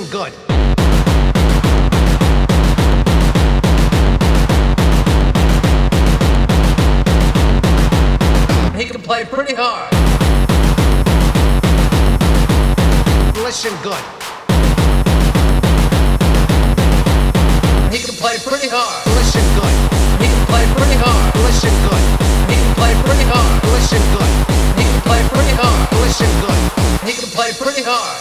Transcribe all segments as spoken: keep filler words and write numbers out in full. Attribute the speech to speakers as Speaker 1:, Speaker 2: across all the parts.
Speaker 1: Listen good. He can play pretty hard. Listen good. He can play pretty hard. Listen good. He can play pretty hard. Listen good. He can play pretty hard. Listen good. He can play pretty hard. Listen good. He can play pretty hard.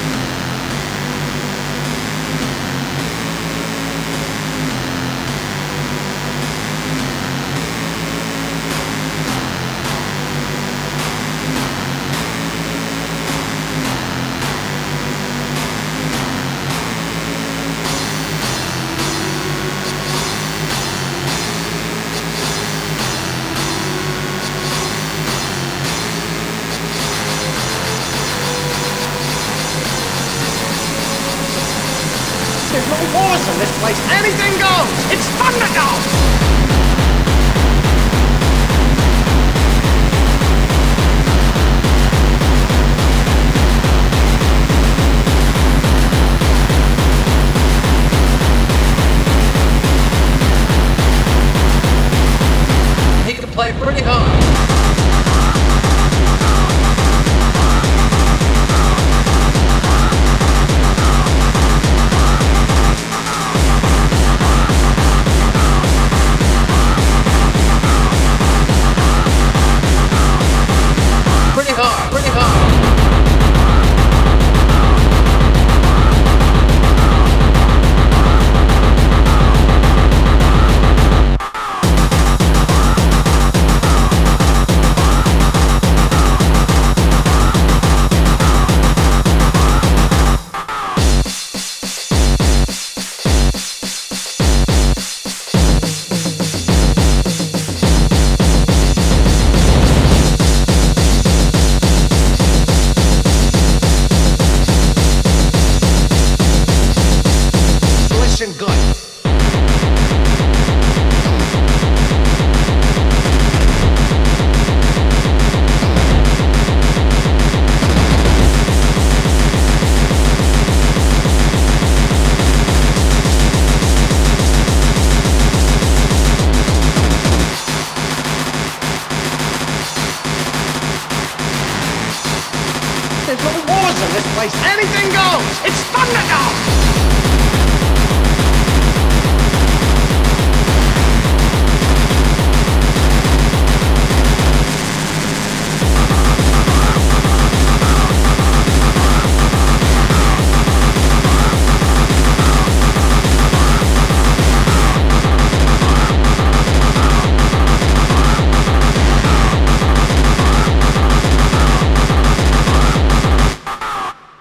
Speaker 2: There's no laws in this place. Anything goes. It's Thunderdome.
Speaker 1: He can play pretty hard. Pretty hard, pretty hard. Listen good.
Speaker 2: There's no laws in this place. Anything goes. It's Thunderdome.